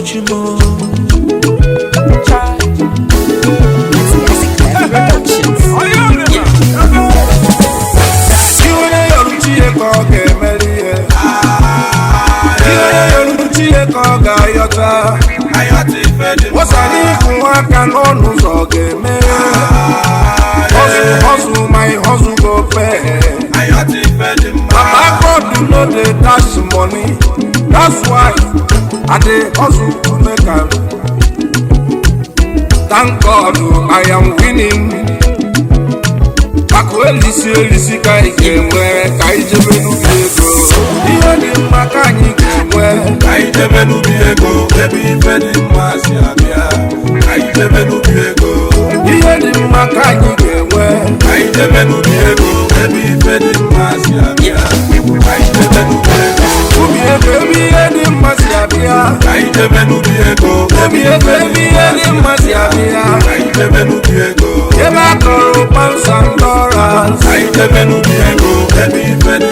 Chimo. What's I need to work and on who's all game? Hustle, my hustle go pay. I do know they dash money. That's why I dey hustle to make am. Thank God I am winning. Elisi ka ikemwe ka ijebe n'ubiego. Ihe dị mma ka anyị ga-enwe ka ijebe n'ubiego. Ebe ife dị mma si abịa ka ijebe n'ubiego. Ihe dị mma ka anyị ga-enwe ka ijebe n'ubiego. Ebe ife dị mma si abịa ka ijebe n'ubiego. Ubiego ebe ihe dị mma si abịa ka ijebe n'ubiego. Ebe ihe dị mma si abịa ka ijebe n'ubiego. Ebe akọrọ pansa ndọra I never knew the ego, baby, baby,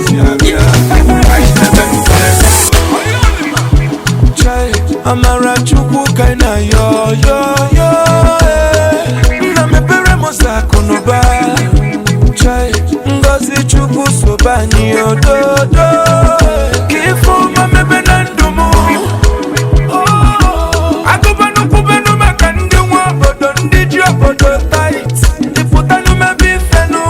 Amara chukwu kaina yo na mepere mosa konoba chai ngozi chukwu sobani ododo kifo mamebe na ndumu agubanu kubenu maka ndi nwa obodo ndi ji obodo tight ifutanu mebi fenu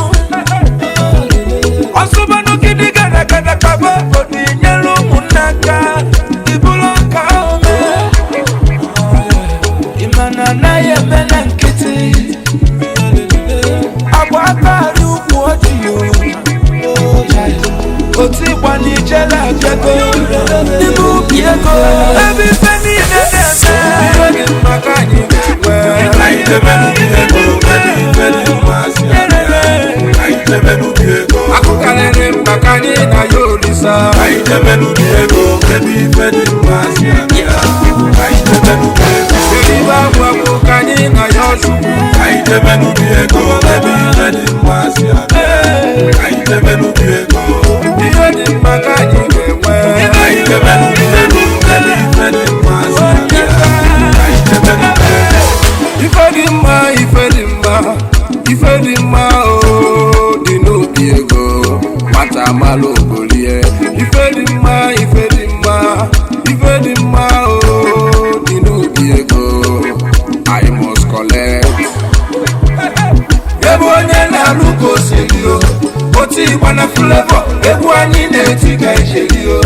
osubanu kidi gada kaba odi nyelu munaka ibulonka na ye mena nkiti agbata ukwu ojiyo oti gbani jela biego nibu biego ebi feni nene maka anyị ga-enwe anyị debe n'ubiego ebi feni mmasị anyị debe n'ubiego akụkarịrị maka anyị na ya olisa anyị debe n'ubiego ebi feni mmasị anyị debe n'ubiego Kani na Yoshua, I never knew the ego, baby, let him pass ya. I never knew the ego, even in Magani, I never knew the ego, baby, let him pass ya. I never knew the ego. If I didn't oh, the no Diego, Matamalo, Golie. If I didn't oh, the no Diego. I must collect. Ebonye na luko selio, oti wana flavor. Ebonye na tika selio.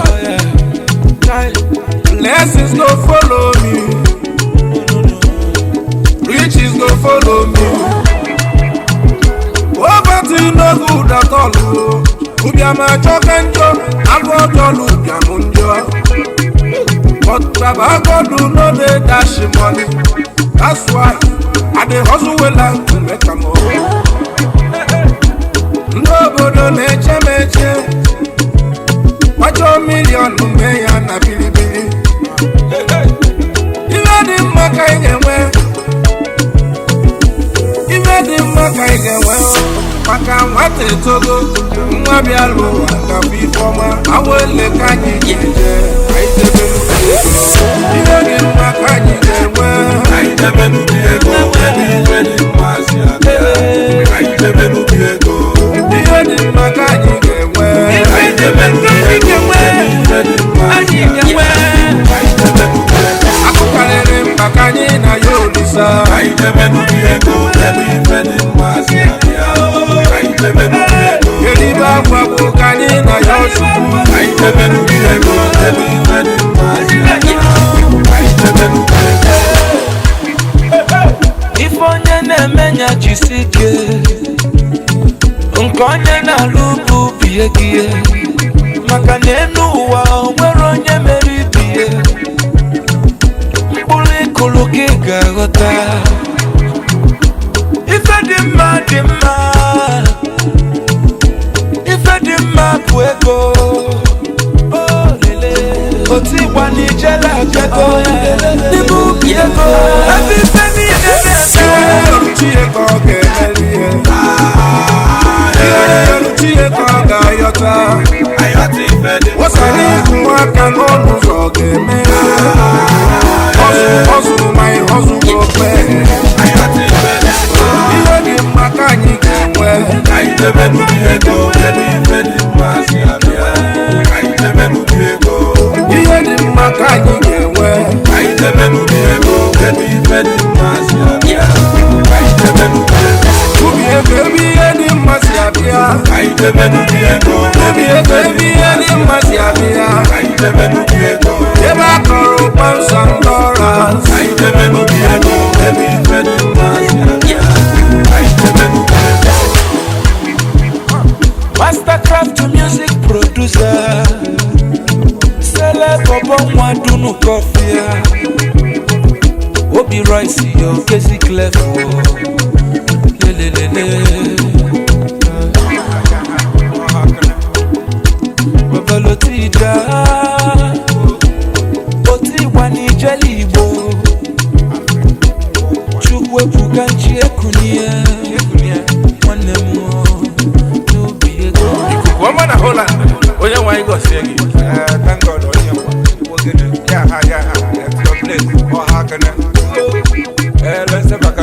Blessings go follow me, riches go follow me. Poverty no good at all. Ubiama chokanjo, agrodolu ubiamunjo. But Baba God do not dey dash money. That's why I dey hustle well and to make a more. Nobody meche. Watch your million me and a bilibili. Even the maka igewe. Maka mwate togo. Mwabialo waka bifoma. Awele kanyi jeje. Aitebe Even the maka igewe. Aitebe nubiego. Baby masi ake. Aitebe nubiego. Even the maka igewe. Aitebe nubiego. Baby masi ake. Aitebe nubiego. Akukalere mbakanyi na yolisa. Aitebe nubiego. Baby masi ake. Aitebe nubiego. Yeliba kwa kanyi na Yoshua. Aitebe nubiego. Baby masi ake. Aitebe nubiego. Ifonye nemenya jisike Nkonye na lupu biyegie Maka nenu wa onwere onye meribie Mpuli kuluki gagota Ife di mma Ife di mma kwego Oti wani jela biego Nibu biego Ebi feni What's I need to work and on who's all game? ọzụgope ihe dị mma ka anyị ga-enwe anyị debe n'ubi ego ebe ife dị mma si abịa anyị debe n'ubi ego ihe dị mma ka anyị ga-enwe anyị debe n'ubi ego ebe ife dị mma si abịa anyị debe n'ubi ego ubi ego ebe ihe dị mma si abịa anyị debe n'ubi ego ebe ego ebe ihe dị mma si abịa anyị debe n'ubi ego ebe a kọrọ ụkpa nsọ ndọra anyị debe n'ubi ego ebe ife dị mma si abịa anyị debe n'ubi ego. Mastercraft music producer Celeb Obonwa Dunu Kofia Obi Royce yo Kezi Clefo Lelelele Babalotida Oti wani jelibo Chukwe pukanchi ekunia Mwanemu Woman a Holland, Oya Waigo singing. Thank God, Oya. Yaha, that's your place. Or how can I? Let's have a